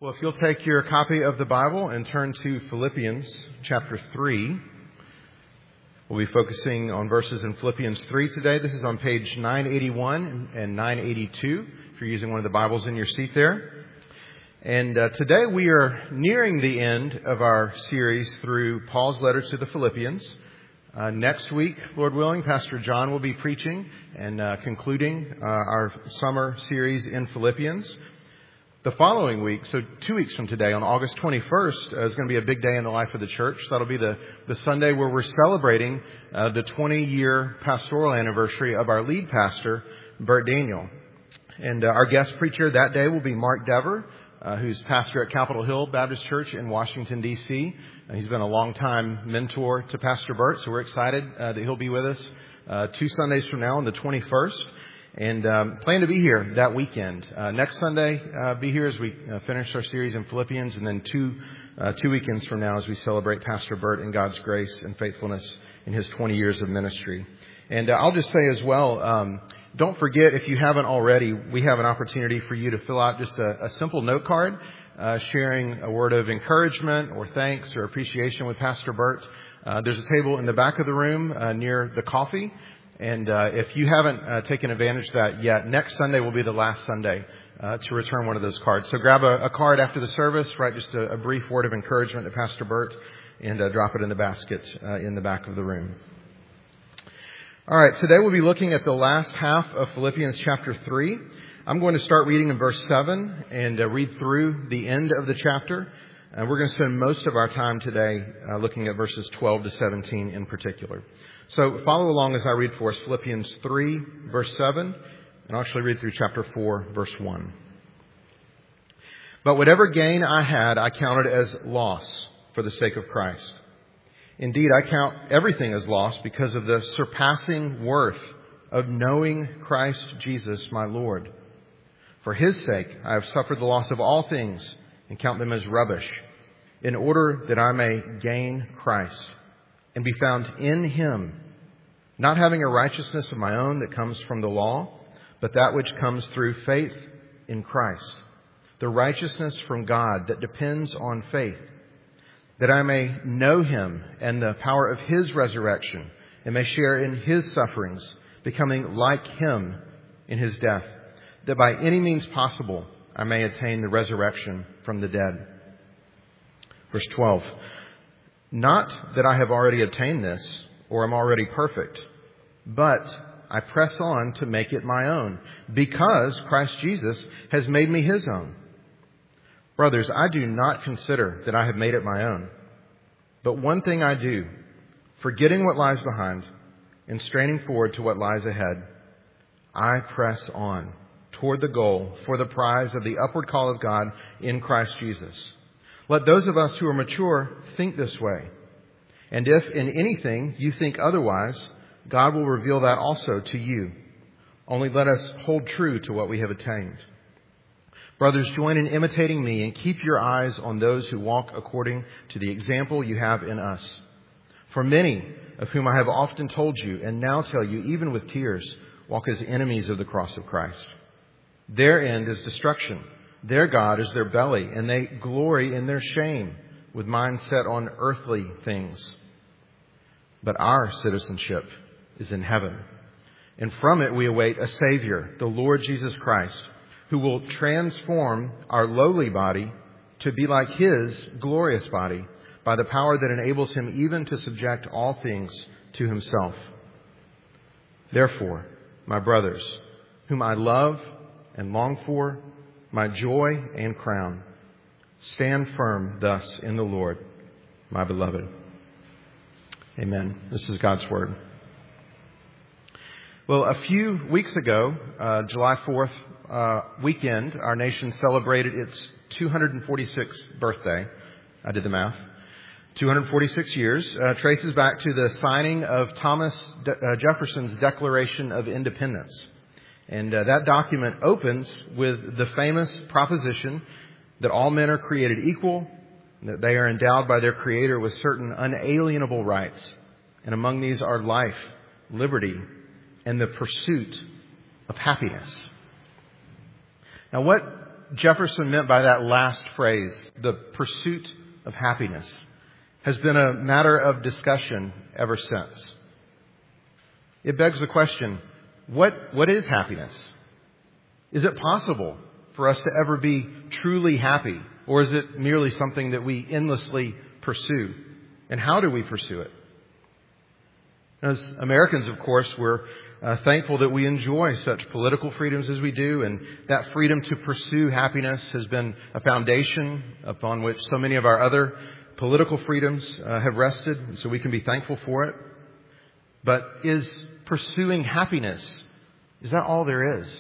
Well, if you'll take your copy of the Bible and turn to Philippians chapter 3, we'll be focusing on verses in Philippians 3 today. This is on page 981 and 982, if you're using one of the Bibles in your seat there. And today we are nearing the end of our series through Paul's letter to the Philippians. Next week, Lord willing, Pastor John will be preaching and concluding our summer series in Philippians. The following week, so 2 weeks from today, on August 21st, is going to be a big day in the life of the church. That'll be the Sunday where we're celebrating the 20-year pastoral anniversary of our lead pastor, Bert Daniel. And our guest preacher that day will be Mark Dever, who's pastor at Capitol Hill Baptist Church in Washington, D.C. He's been a long-time mentor to Pastor Bert, so we're excited that he'll be with us 2 Sundays from now on the 21st. And plan to be here that weekend. Next Sunday, be here as we finish our series in Philippians, and then two weekends from now as we celebrate Pastor Bert and God's grace and faithfulness in his 20 years of ministry. And I'll just say as well, don't forget, if you haven't already, we have an opportunity for you to fill out just a simple note card sharing a word of encouragement or thanks or appreciation with Pastor Bert. There's a table in the back of the room near the coffee. And if you haven't taken advantage of that yet, next Sunday will be the last Sunday to return one of those cards. So grab a card after the service, write just a brief word of encouragement to Pastor Bert, and drop it in the basket in the back of the room. All right, today we'll be looking at the last half of Philippians chapter 3. I'm going to start reading in verse 7 and read through the end of the chapter. And we're going to spend most of our time today looking at verses 12 to 17 in particular. So follow along as I read for us Philippians 3, verse 7, and I'll actually read through chapter 4, verse 1. But whatever gain I had, I counted as loss for the sake of Christ. Indeed, I count everything as loss because of the surpassing worth of knowing Christ Jesus, my Lord. For His sake, I have suffered the loss of all things and count them as rubbish, in order that I may gain Christ and be found in Him, not having a righteousness of my own that comes from the law, but that which comes through faith in Christ, the righteousness from God that depends on faith, that I may know Him and the power of His resurrection, and may share in His sufferings, becoming like Him in His death, that by any means possible I may attain the resurrection from the dead. Verse 12. Not that I have already obtained this, or am already perfect, but I press on to make it my own, because Christ Jesus has made me His own. Brothers, I do not consider that I have made it my own. But one thing I do, forgetting what lies behind and straining forward to what lies ahead, I press on toward the goal for the prize of the upward call of God in Christ Jesus. Let those of us who are mature think this way. And if in anything you think otherwise, God will reveal that also to you. Only let us hold true to what we have attained. Brothers, join in imitating me and keep your eyes on those who walk according to the example you have in us. For many, of whom I have often told you and now tell you, even with tears, walk as enemies of the cross of Christ. Their end is destruction. Their God is their belly, and they glory in their shame, with minds set on earthly things. But our citizenship is in heaven, and from it we await a Savior, the Lord Jesus Christ, who will transform our lowly body to be like His glorious body by the power that enables Him even to subject all things to Himself. Therefore, my brothers, whom I love and long for, my joy and crown, stand firm thus in the Lord, my beloved. Amen. This is God's Word. Well, a few weeks ago, July 4th weekend, our nation celebrated its 246th birthday. I did the math. 246 years traces back to the signing of Thomas Jefferson's Declaration of Independence. And that document opens with the famous proposition that all men are created equal, that they are endowed by their Creator with certain unalienable rights. And among these are life, liberty, and the pursuit of happiness. Now, what Jefferson meant by that last phrase, the pursuit of happiness, has been a matter of discussion ever since. It begs the question, what is happiness? Is it possible for us to ever be truly happy? Or is it merely something that we endlessly pursue? And how do we pursue it? As Americans, of course, we're thankful that we enjoy such political freedoms as we do, and that freedom to pursue happiness has been a foundation upon which so many of our other political freedoms have rested, and so we can be thankful for it. But is pursuing happiness, is that all there is?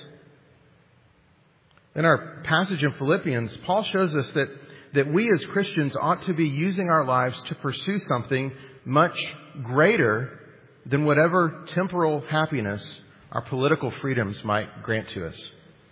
In our passage in Philippians, Paul shows us that we as Christians ought to be using our lives to pursue something much greater than whatever temporal happiness our political freedoms might grant to us.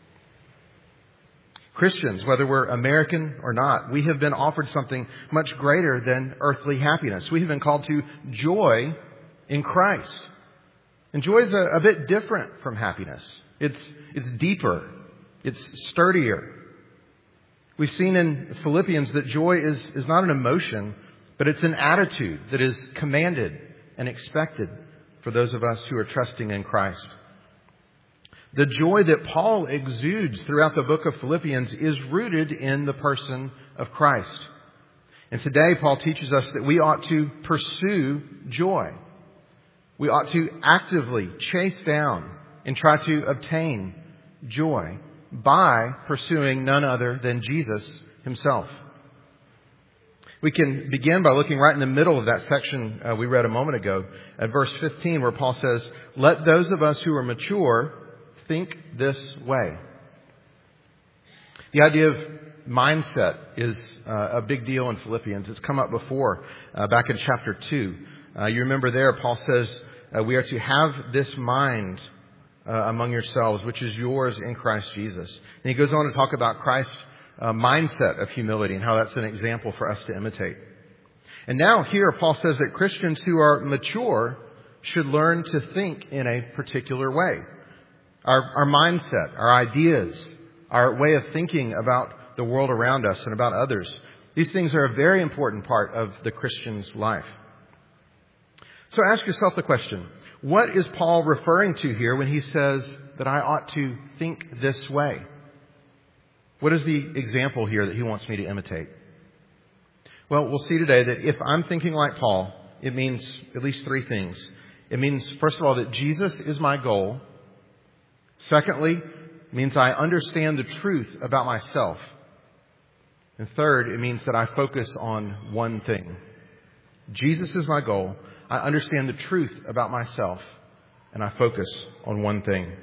Christians, whether we're American or not, we have been offered something much greater than earthly happiness. We have been called to joy in Christ. And joy is a bit different from happiness. It's deeper. It's sturdier. We've seen in Philippians that joy is not an emotion, but it's an attitude that is commanded and expected for those of us who are trusting in Christ. The joy that Paul exudes throughout the book of Philippians is rooted in the person of Christ. And today Paul teaches us that we ought to pursue joy. We ought to actively chase down and try to obtain joy by pursuing none other than Jesus himself. We can begin by looking right in the middle of that section we read a moment ago at verse 15, where Paul says, "Let those of us who are mature think this way." The idea of mindset is a big deal in Philippians. It's come up before, back in chapter 2. You remember there, Paul says, we are to have this mind among yourselves, which is yours in Christ Jesus. And he goes on to talk about Christ's mindset of humility and how that's an example for us to imitate. And now here Paul says that Christians who are mature should learn to think in a particular way. Our mindset, our ideas, our way of thinking about the world around us and about others. These things are a very important part of the Christian's life. So ask yourself the question, what is Paul referring to here when he says that I ought to think this way? What is the example here that he wants me to imitate? Well, we'll see today that if I'm thinking like Paul, it means at least three things. It means, first of all, that Jesus is my goal. Secondly, it means I understand the truth about myself. And third, it means that I focus on one thing. Jesus is my goal. I understand the truth about myself, and I focus on one thing.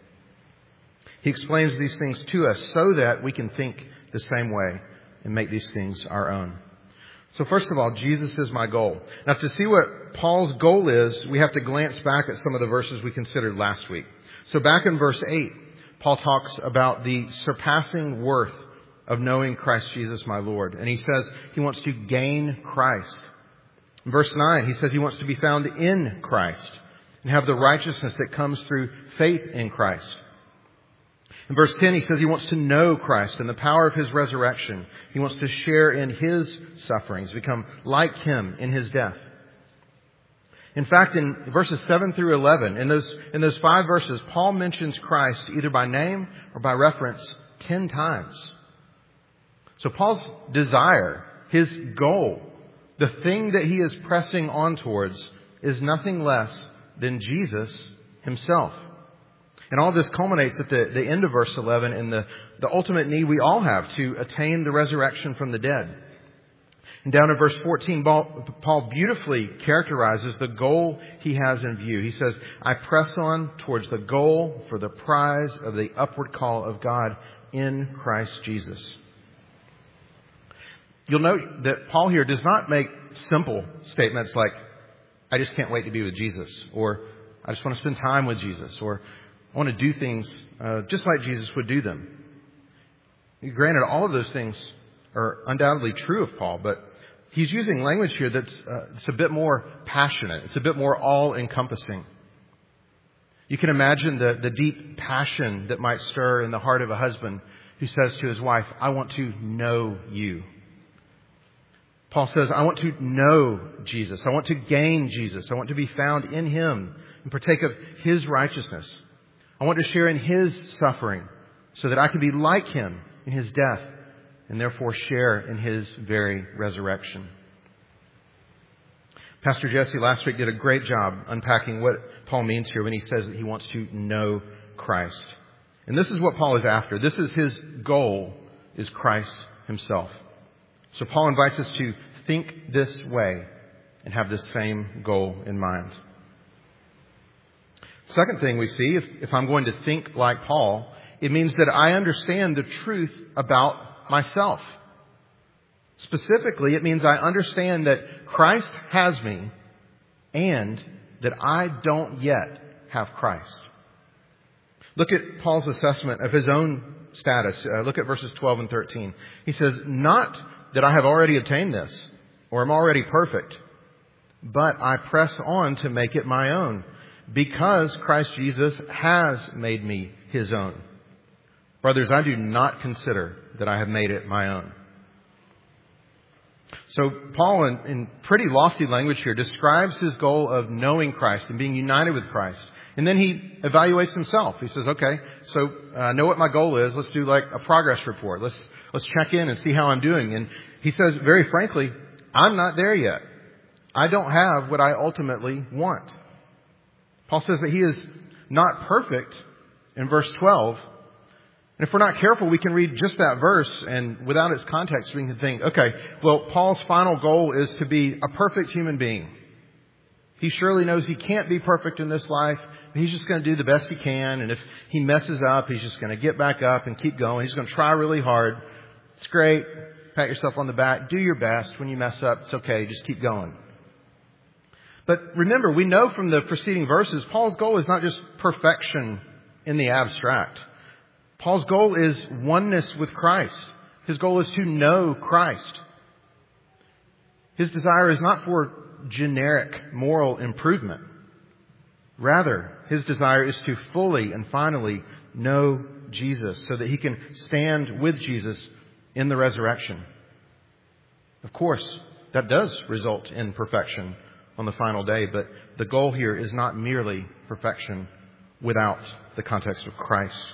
He explains these things to us so that we can think the same way and make these things our own. So first of all, Jesus is my goal. Now, to see what Paul's goal is, we have to glance back at some of the verses we considered last week. So back in verse 8, Paul talks about the surpassing worth of knowing Christ Jesus my Lord. And he says he wants to gain Christ. In verse 9, he says he wants to be found in Christ and have the righteousness that comes through faith in Christ. In verse 10, he says he wants to know Christ and the power of his resurrection. He wants to share in his sufferings, become like him in his death. In fact, in verses 7 through 11, in those 5 verses, Paul mentions Christ either by name or by reference 10 times. So Paul's desire, his goal, the thing that he is pressing on towards is nothing less than Jesus himself. And all this culminates at the end of verse 11 in the ultimate need we all have to attain the resurrection from the dead. And down in verse 14, Paul beautifully characterizes the goal he has in view. He says, I press on towards the goal for the prize of the upward call of God in Christ Jesus. You'll note that Paul here does not make simple statements like, I just can't wait to be with Jesus, or I just want to spend time with Jesus, or I want to do things just like Jesus would do them. Granted, all of those things are undoubtedly true of Paul, but he's using language here that's it's a bit more passionate. It's a bit more all-encompassing. You can imagine the deep passion that might stir in the heart of a husband who says to his wife, I want to know you. Paul says, I want to know Jesus. I want to gain Jesus. I want to be found in him and partake of his righteousness. I want to share in his suffering so that I can be like him in his death and therefore share in his very resurrection. Pastor Jesse last week did a great job unpacking what Paul means here when he says that he wants to know Christ. And this is what Paul is after. This is his goal, is Christ himself. So Paul invites us to think this way and have this same goal in mind. Second thing we see, if I'm going to think like Paul, it means that I understand the truth about myself. Specifically, it means I understand that Christ has me and that I don't yet have Christ. Look at Paul's assessment of his own status. Look at verses 12 and 13. He says, not that I have already obtained this or am already perfect, but I press on to make it my own because Christ Jesus has made me his own. Brothers, I do not consider that I have made it my own. So Paul, in pretty lofty language here, describes his goal of knowing Christ and being united with Christ. And then he evaluates himself. He says, okay, so I know what my goal is. Let's do like a progress report. Let's check in and see how I'm doing. And he says, very frankly, I'm not there yet. I don't have what I ultimately want. Paul says that he is not perfect in verse 12. And if we're not careful, we can read just that verse and without its context, we can think, okay, well, Paul's final goal is to be a perfect human being. He surely knows he can't be perfect in this life, but he's just going to do the best he can. And if he messes up, he's just going to get back up and keep going. He's going to try really hard. It's great. Pat yourself on the back. Do your best. When you mess up, it's okay. Just keep going. But remember, we know from the preceding verses, Paul's goal is not just perfection in the abstract. Paul's goal is oneness with Christ. His goal is to know Christ. His desire is not for generic moral improvement. Rather, his desire is to fully and finally know Jesus so that he can stand with Jesus in the resurrection. Of course, that does result in perfection on the final day, but the goal here is not merely perfection without the context of Christ.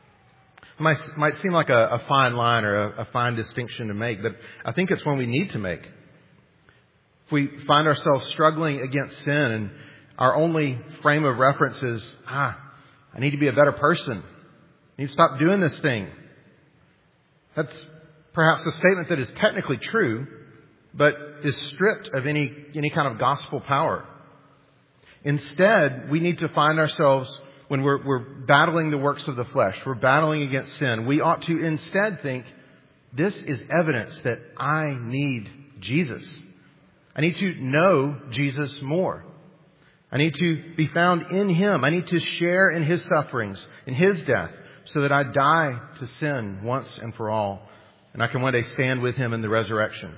It might seem like a fine line or a fine distinction to make, but I think it's one we need to make. If we find ourselves struggling against sin and our only frame of reference is, I need to be a better person. I need to stop doing this thing. That's perhaps a statement that is technically true, but is stripped of any kind of gospel power. Instead, we need to find ourselves when we're battling the works of the flesh, we're battling against sin, we ought to instead think, this is evidence that I need Jesus. I need to know Jesus more. I need to be found in him. I need to share in his sufferings, in his death, so that I die to sin once and for all, and I can one day stand with him in the resurrection.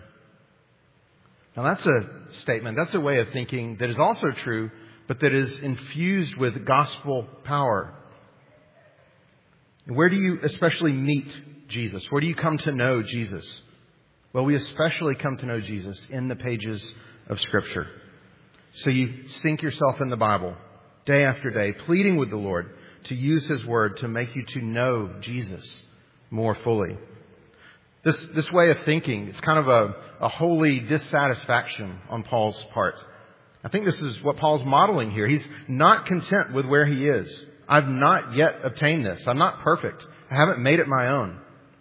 Now that's a statement, that's a way of thinking that is also true, but that is infused with gospel power. Where do you especially meet Jesus? Where do you come to know Jesus? Well, we especially come to know Jesus in the pages of Scripture. So you sink yourself in the Bible day after day, pleading with the Lord to use his word to make you to know Jesus more fully. This way of thinking, it's kind of a holy dissatisfaction on Paul's part. I think this is what Paul's modeling here. He's not content with where he is. I've not yet obtained this. I'm not perfect. I haven't made it my own.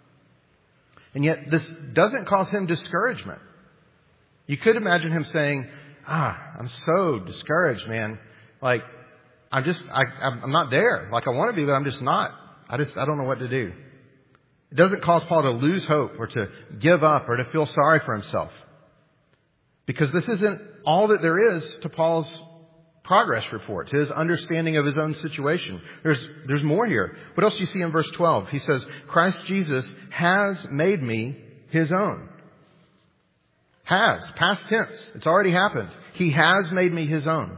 And yet this doesn't cause him discouragement. You could imagine him saying, I'm so discouraged, man. Like, I'm not there. Like I want to be, but I'm just not. I don't know what to do. It doesn't cause Paul to lose hope or to give up or to feel sorry for himself. Because this isn't all that there is to Paul's progress report, his understanding of his own situation. There's more here. What else do you see in verse 12? He says, Christ Jesus has made me his own. Has, past tense. It's already happened. He has made me his own.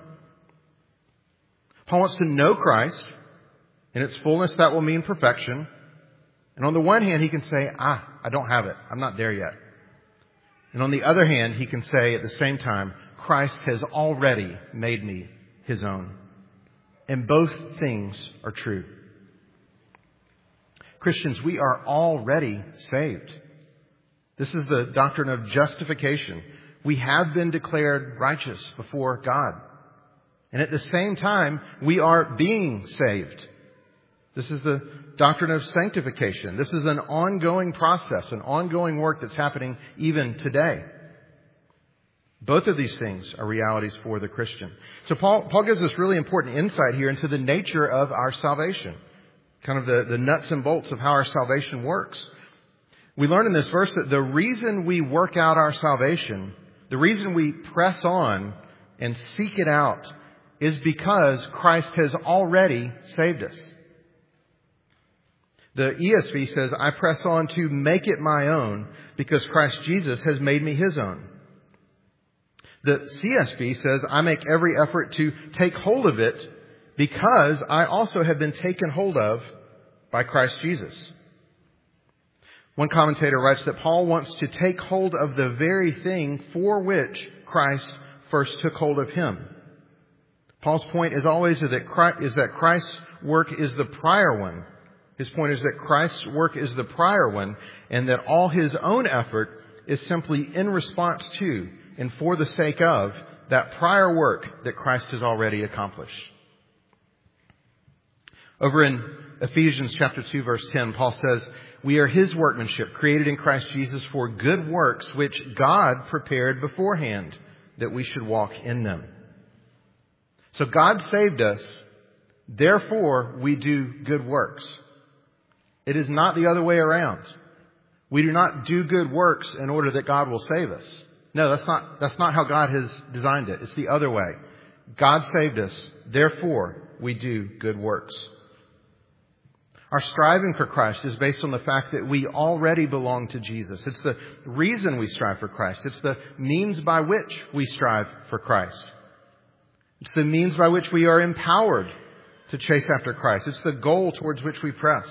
Paul wants to know Christ. In its fullness, that will mean perfection. And on the one hand, he can say, I don't have it. I'm not there yet. And on the other hand, he can say at the same time, Christ has already made me his own. And both things are true. Christians, we are already saved. This is the doctrine of justification. We have been declared righteous before God. And at the same time, we are being saved. This is the doctrine of sanctification. This is an ongoing process, an ongoing work that's happening even today. Both of these things are realities for the Christian. So Paul gives us really important insight here into the nature of our salvation, kind of the nuts and bolts of how our salvation works. We learn in this verse that the reason we work out our salvation, the reason we press on and seek it out, is because Christ has already saved us. The ESV says, I press on to make it my own because Christ Jesus has made me his own. The CSB says, I make every effort to take hold of it because I also have been taken hold of by Christ Jesus. One commentator writes that Paul wants to take hold of the very thing for which Christ first took hold of him. Paul's point is always that Christ's work is the prior one. His point is that Christ's work is the prior one, and that all his own effort is simply in response to and for the sake of that prior work that Christ has already accomplished. Over in Ephesians chapter 2, verse 10, Paul says, we are his workmanship, created in Christ Jesus for good works, which God prepared beforehand that we should walk in them. So God saved us, therefore we do good works. It is not the other way around. We do not do good works in order that God will save us. No, that's not how God has designed it. It's the other way. God saved us, therefore we do good works. Our striving for Christ is based on the fact that we already belong to Jesus. It's the reason we strive for Christ. It's the means by which we strive for Christ. It's the means by which we are empowered to chase after Christ. It's the goal towards which we press.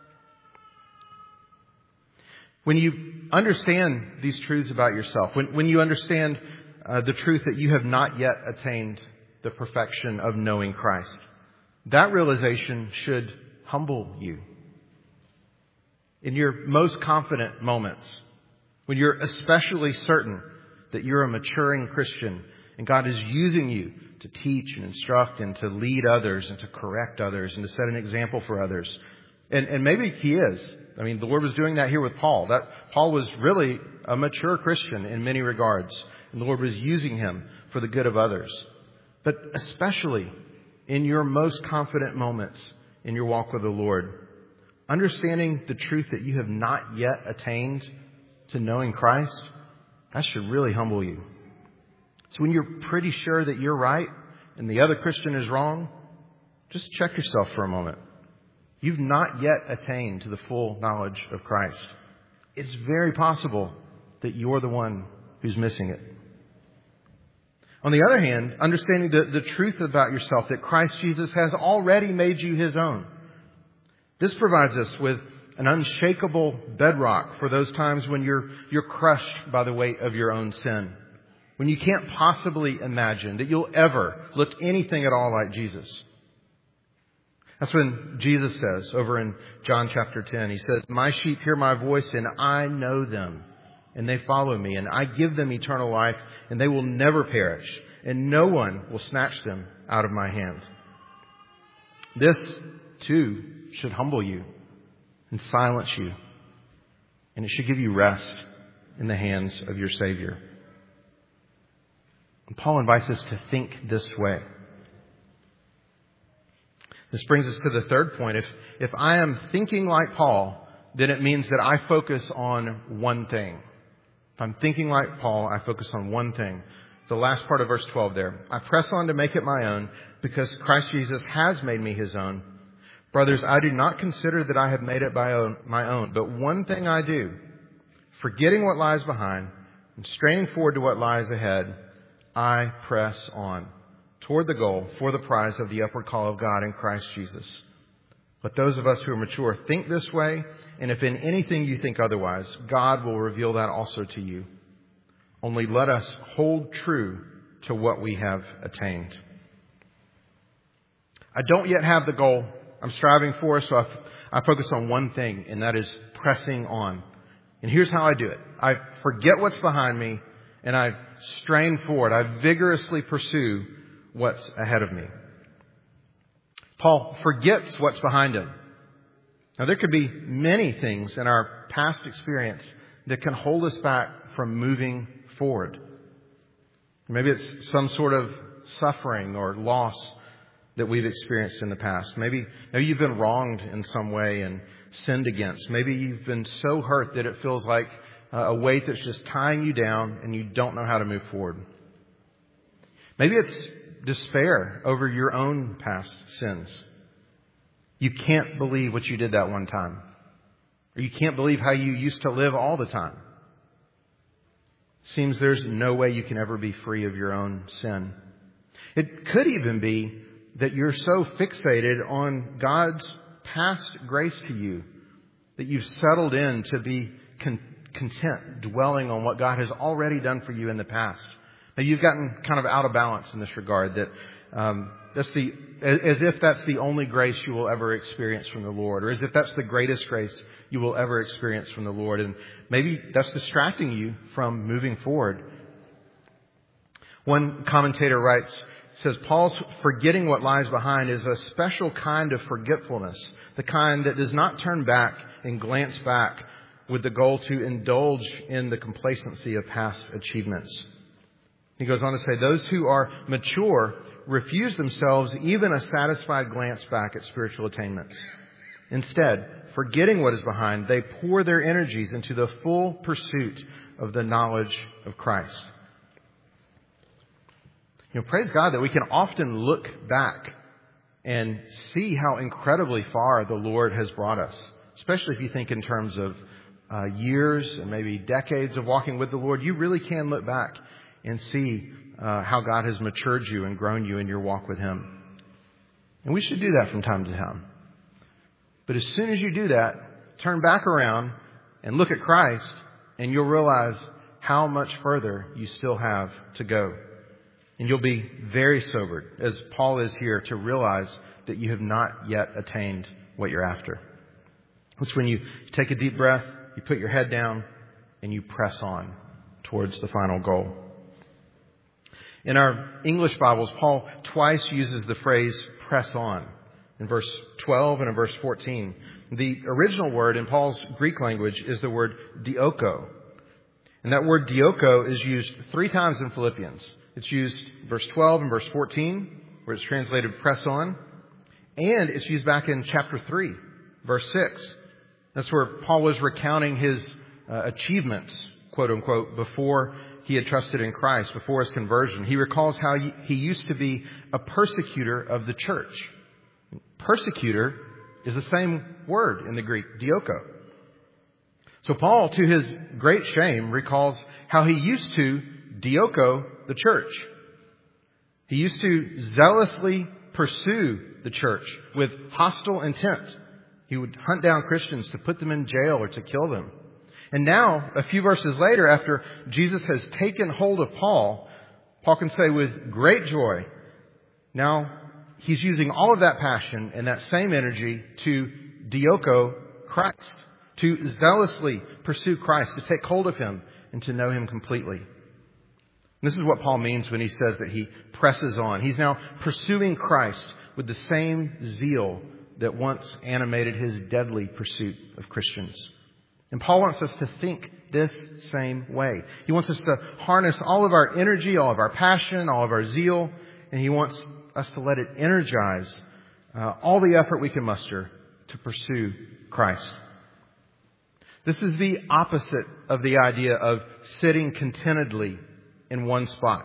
When you understand these truths about yourself, when you understand the truth that you have not yet attained the perfection of knowing Christ, that realization should humble you. In your most confident moments, when you're especially certain that you're a maturing Christian and God is using you to teach and instruct and to lead others and to correct others and to set an example for others. And maybe he is. I mean, the Lord was doing that here with Paul. That Paul was really a mature Christian in many regards. And the Lord was using him for the good of others. But especially in your most confident moments in your walk with the Lord, understanding the truth that you have not yet attained to knowing Christ, that should really humble you. So when you're pretty sure that you're right and the other Christian is wrong, just check yourself for a moment. You've not yet attained to the full knowledge of Christ. It's very possible that you're the one who's missing it. On the other hand, understanding the truth about yourself, that Christ Jesus has already made you his own. This provides us with an unshakable bedrock for those times when you're crushed by the weight of your own sin. When you can't possibly imagine that you'll ever look anything at all like Jesus. That's when Jesus says over in John chapter 10, he says, my sheep hear my voice and I know them and they follow me and I give them eternal life and they will never perish and no one will snatch them out of my hand. This too should humble you and silence you, and it should give you rest in the hands of your Savior. And Paul invites us to think this way. This brings us to the third point. If I am thinking like Paul, then it means that I focus on one thing. If I'm thinking like Paul, I focus on one thing. The last part of verse 12 there. I press on to make it my own because Christ Jesus has made me his own. Brothers, I do not consider that I have made it my own, but one thing I do, forgetting what lies behind and straining forward to what lies ahead, I press on toward the goal for the prize of the upward call of God in Christ Jesus. Let those of us who are mature think this way, and if in anything you think otherwise, God will reveal that also to you. Only let us hold true to what we have attained. I don't yet have the goal I'm striving for, so I focus on one thing, and that is pressing on. And here's how I do it. I forget what's behind me, and I strain forward. I vigorously pursue what's ahead of me. Paul forgets what's behind him. Now, there could be many things in our past experience that can hold us back from moving forward. Maybe it's some sort of suffering or loss that we've experienced in the past. Maybe you've been wronged in some way and sinned against. Maybe you've been so hurt that it feels like a weight that's just tying you down and you don't know how to move forward. Maybe it's despair over your own past sins. You can't believe what you did that one time. Or you can't believe how you used to live all the time. Seems there's no way you can ever be free of your own sin. It could even be that you're so fixated on God's past grace to you that you've settled in to be content dwelling on what God has already done for you in the past. Now, you've gotten kind of out of balance in this regard, that as if that's the only grace you will ever experience from the Lord, or as if that's the greatest grace you will ever experience from the Lord. And maybe that's distracting you from moving forward. One commentator says, Paul's forgetting what lies behind is a special kind of forgetfulness, the kind that does not turn back and glance back with the goal to indulge in the complacency of past achievements. He goes on to say, those who are mature refuse themselves even a satisfied glance back at spiritual attainments. Instead, forgetting what is behind, they pour their energies into the full pursuit of the knowledge of Christ. Praise God that we can often look back and see how incredibly far the Lord has brought us, especially if you think in terms of years and maybe decades of walking with the Lord. You really can look back and see how God has matured you and grown you in your walk with Him. And we should do that from time to time. But as soon as you do that, turn back around and look at Christ, and you'll realize how much further you still have to go. And you'll be very sobered, as Paul is here, to realize that you have not yet attained what you're after. It's when you take a deep breath, you put your head down, and you press on towards the final goal. In our English Bibles, Paul twice uses the phrase press on, in verse 12 and in verse 14. The original word in Paul's Greek language is the word dioko. And that word dioko is used 3 times in Philippians. It's used verse 12 and verse 14, where it's translated press on. And it's used back in chapter 3, verse 6. That's where Paul was recounting his achievements, quote unquote, before he had trusted in Christ, before his conversion. He recalls how he used to be a persecutor of the church. Persecutor is the same word in the Greek, dioko. So Paul, to his great shame, recalls how he used to dioko the church. He used to zealously pursue the church with hostile intent. He would hunt down Christians to put them in jail or to kill them. And now, a few verses later, after Jesus has taken hold of Paul, Paul can say with great joy, now he's using all of that passion and that same energy to dioko Christ, to zealously pursue Christ, to take hold of Him and to know Him completely. This is what Paul means when he says that he presses on. He's now pursuing Christ with the same zeal that once animated his deadly pursuit of Christians. And Paul wants us to think this same way. He wants us to harness all of our energy, all of our passion, all of our zeal, and he wants us to let it energize all the effort we can muster to pursue Christ. This is the opposite of the idea of sitting contentedly in one spot.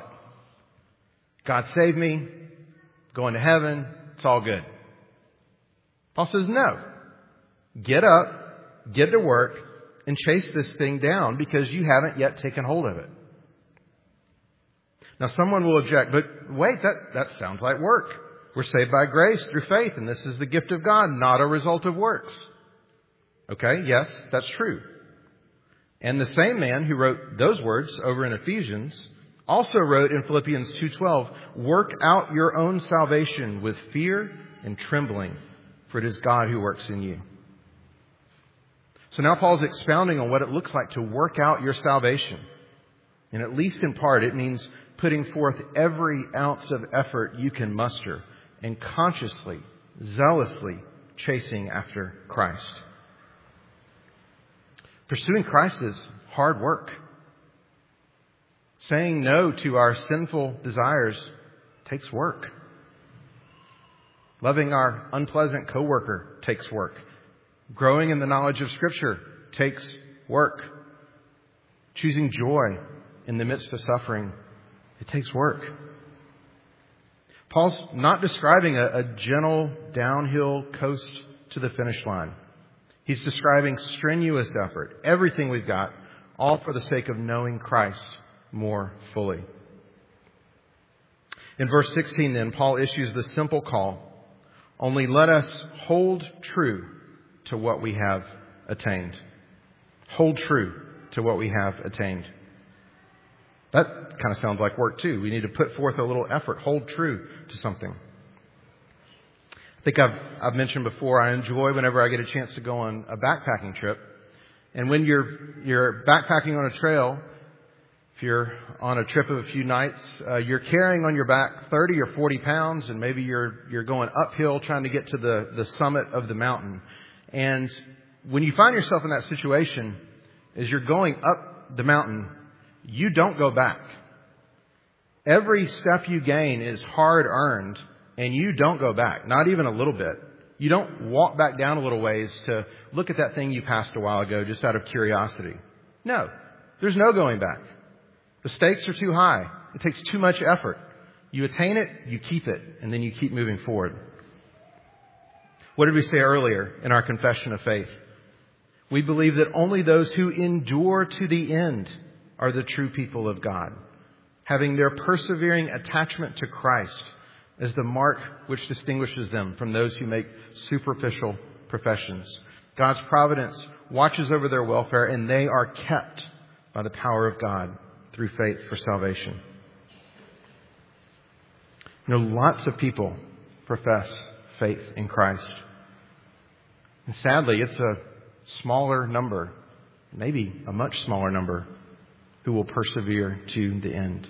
God saved me, going to heaven, it's all good. Paul says no. Get up, get to work, and chase this thing down because you haven't yet taken hold of it. Now someone will object, but wait, that sounds like work. we're saved by grace through faith, and this is the gift of God, not a result of works. Okay, yes, that's true. And the same man who wrote those words over in Ephesians also wrote in Philippians 2:12, work out your own salvation with fear and trembling, for it is God who works in you. So now Paul's expounding on what it looks like to work out your salvation. And at least in part, it means putting forth every ounce of effort you can muster and consciously, zealously chasing after Christ. Pursuing Christ is hard work. Saying no to our sinful desires takes work. Loving our unpleasant coworker takes work. Growing in the knowledge of Scripture takes work. Choosing joy in the midst of suffering, it takes work. Paul's not describing a gentle downhill coast to the finish line. He's describing strenuous effort, everything we've got, all for the sake of knowing Christ more fully. In verse 16 then, Paul issues the simple call, only let us hold true to what we have attained. Hold true to what we have attained. That kind of sounds like work too. We need to put forth a little effort, hold true to something. I think I've mentioned before, I enjoy whenever I get a chance to go on a backpacking trip. And when you're backpacking on a trail, if you're on a trip of a few nights, you're carrying on your back 30 or 40 pounds, and maybe you're going uphill trying to get to the summit of the mountain. And when you find yourself in that situation, as you're going up the mountain, you don't go back. Every step you gain is hard earned, and you don't go back, not even a little bit. You don't walk back down a little ways to look at that thing you passed a while ago just out of curiosity. No, there's no going back. The stakes are too high. It takes too much effort. You attain it, you keep it, and then you keep moving forward. What did we say earlier in our confession of faith? We believe that only those who endure to the end are the true people of God, having their persevering attachment to Christ as the mark which distinguishes them from those who make superficial professions. God's providence watches over their welfare, and they are kept by the power of God through faith for salvation. You know, lots of people profess faith in Christ. And sadly, it's a smaller number, maybe a much smaller number, who will persevere to the end.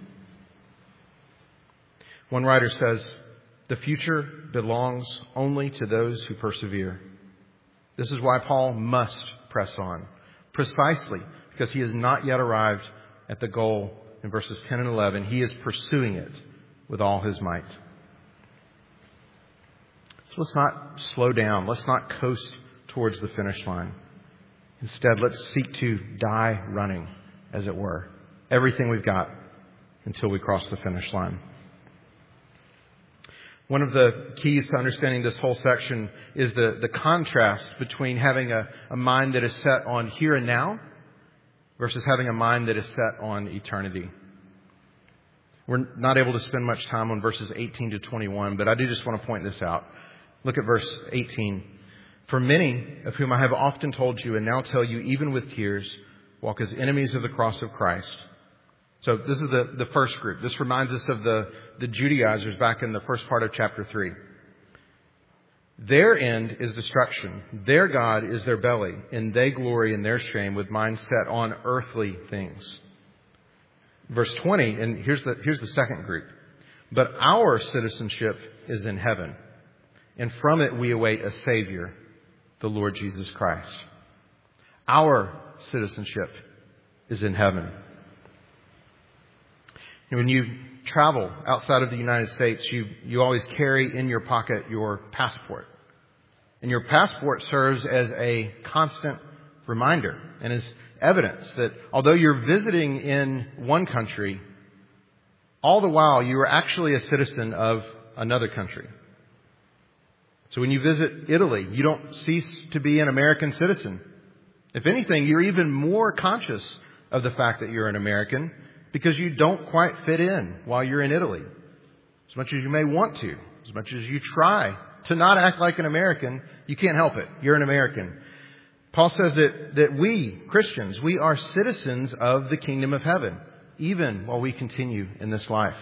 One writer says, the future belongs only to those who persevere. This is why Paul must press on, precisely because he has not yet arrived at the goal in verses 10 and 11. He is pursuing it with all his might. So let's not slow down. Let's not coast towards the finish line. Instead, let's seek to die running, as it were. Everything we've got until we cross the finish line. One of the keys to understanding this whole section is the contrast between having a mind that is set on here and now versus having a mind that is set on eternity. We're not able to spend much time on verses 18 to 21, but I do just want to point this out. Look at verse 18. For many of whom I have often told you and now tell you even with tears, walk as enemies of the cross of Christ. So this is the first group. This reminds us of the Judaizers back in the first part of chapter 3. Their end is destruction. Their God is their belly, and they glory in their shame with minds set on earthly things. Verse 20, and here's the second group. But our citizenship is in heaven, and from it we await a Savior, the Lord Jesus Christ. Our citizenship is in heaven. And when you travel outside of the United States, you always carry in your pocket your passport. And your passport serves as a constant reminder and as evidence that although you're visiting in one country, all the while you are actually a citizen of another country. So when you visit Italy, you don't cease to be an American citizen. If anything, you're even more conscious of the fact that you're an American because you don't quite fit in while you're in Italy, as much as you may want to As much as you try to not act like an American, you can't help it. You're an American. Paul says that we, Christians, we are citizens of the kingdom of heaven, even while we continue in this life.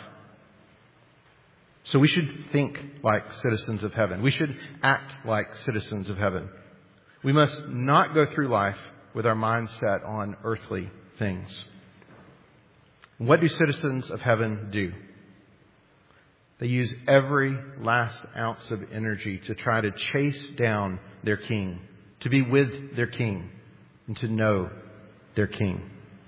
So we should think like citizens of heaven. We should act like citizens of heaven. We must not go through life with our minds set on earthly things. What do citizens of heaven do? They use every last ounce of energy to try to chase down their king, to be with their king, and to know their king.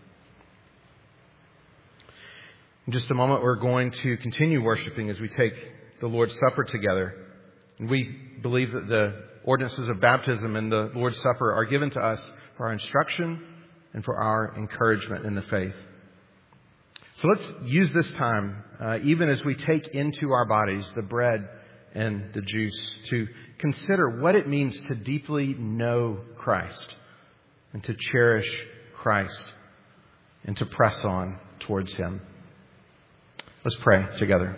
In just a moment, we're going to continue worshiping as we take the Lord's Supper together. And we believe that the ordinances of baptism and the Lord's Supper are given to us for our instruction and for our encouragement in the faith. So let's use this time, even as we take into our bodies the bread and the juice, to consider what it means to deeply know Christ and to cherish Christ and to press on towards Him. Let's pray together.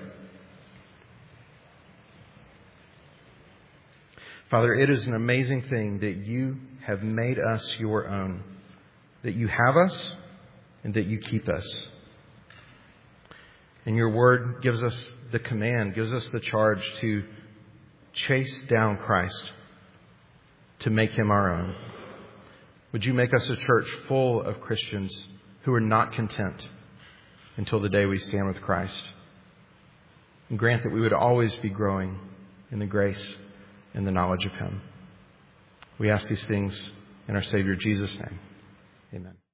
Father, it is an amazing thing that you have made us your own, that you have us and that you keep us. And your word gives us the command, gives us the charge to chase down Christ, to make Him our own. Would you make us a church full of Christians who are not content until the day we stand with Christ? And grant that we would always be growing in the grace and the knowledge of Him. We ask these things in our Savior Jesus' name. Amen.